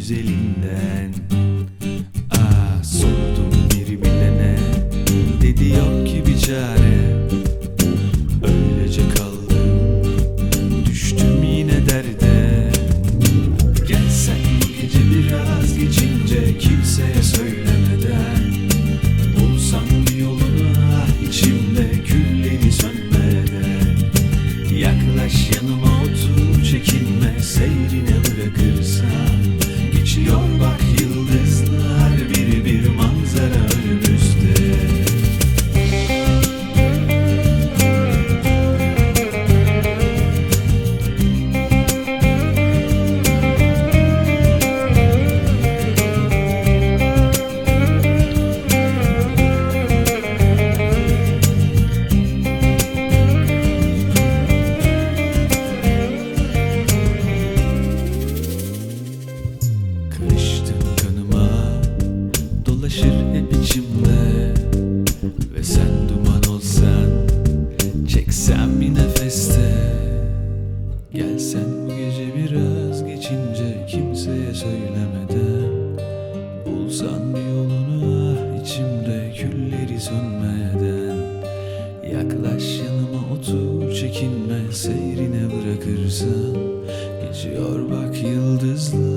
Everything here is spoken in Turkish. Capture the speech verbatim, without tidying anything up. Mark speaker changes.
Speaker 1: güzelinden. Ah, sordum bir bilene, dedi yok ki bir çare. Öylece kaldım, düştüm yine derde. Gelsen bu gece biraz geçince, kimseye söylemeden, bulsam bir yolunu, ah içimde külleri sönmeden. Yaklaş yanıma otur, çekinme, seyrine bırakırsam. Geçiyor bak yıldızlar, biri bir manzara önümüzde. Karıştın kanıma, dolaşır hep içimde. Ve sen duman olsan, çeksem bir nefeste. Gelsen bu gece biraz geçince, kimseye söylemeden, bulsan bir yolunu, ah içimde külleri sönmeden. Yaklaş yanıma otur, çekinme, seyrine bırakırsan. Geçiyor bak yıldızlar,